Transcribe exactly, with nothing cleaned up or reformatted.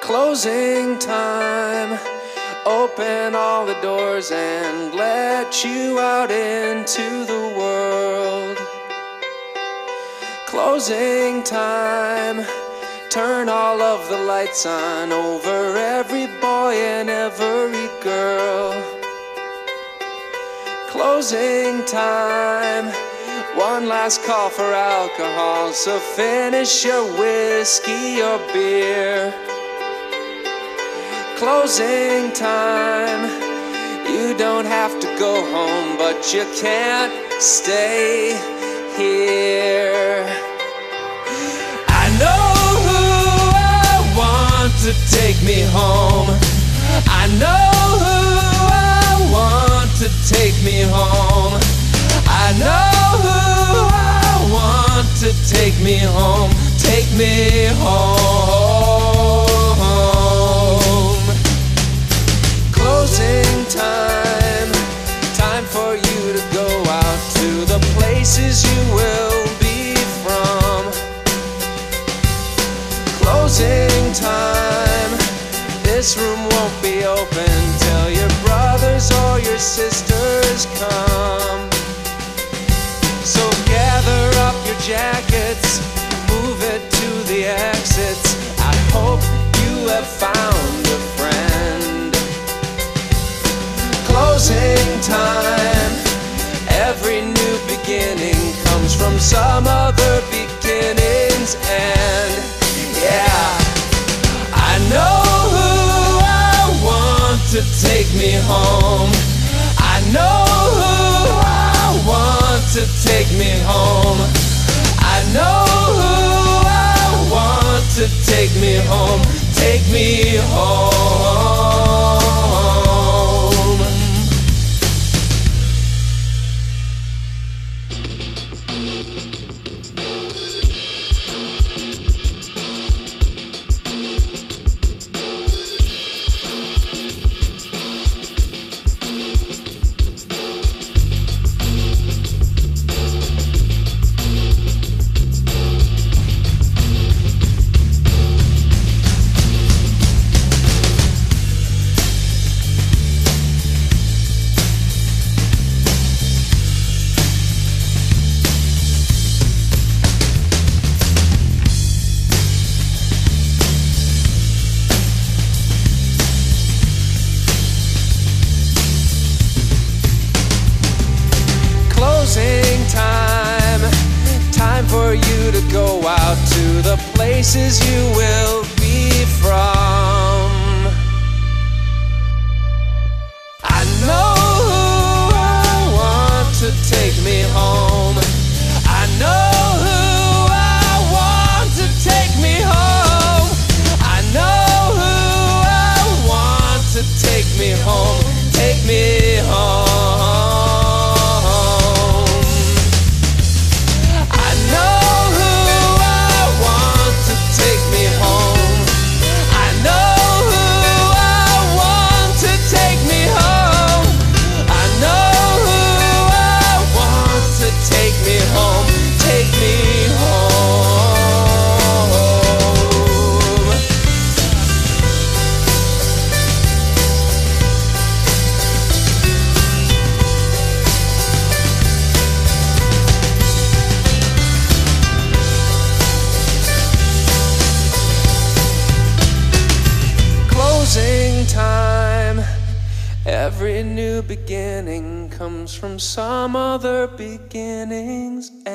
Closing time. Open all the doors and let you out into the world. Closing time. Turn all of the lights on over every boy and every girl. Closing time. One last call for alcohol, so finish your whiskey or beer. Closing time. You don't have to go home, but you can't stay here. I know who I want to take me home. I know who I want to take me home. I know who I want to take me home. Take me home. Closing time. Time for you to go out to the places you will be from. Closing time. This room won't be open till your brothers or your sisters come. So gather up your jackets, move it to the exits. I hope you have found a friend. Closing time. Every new beginning comes from some other beginning's end. Yeah, I know who I want to take me home. I know who I want to take me home. I know who I want to take me home. Take me home. Closing time. Time for you to go out to the places you will be from. I know who I want to take me home. I know who I want to take me home. I know who I want to take me home. Take me home. Closing time. Every new beginning comes from some other beginning's end.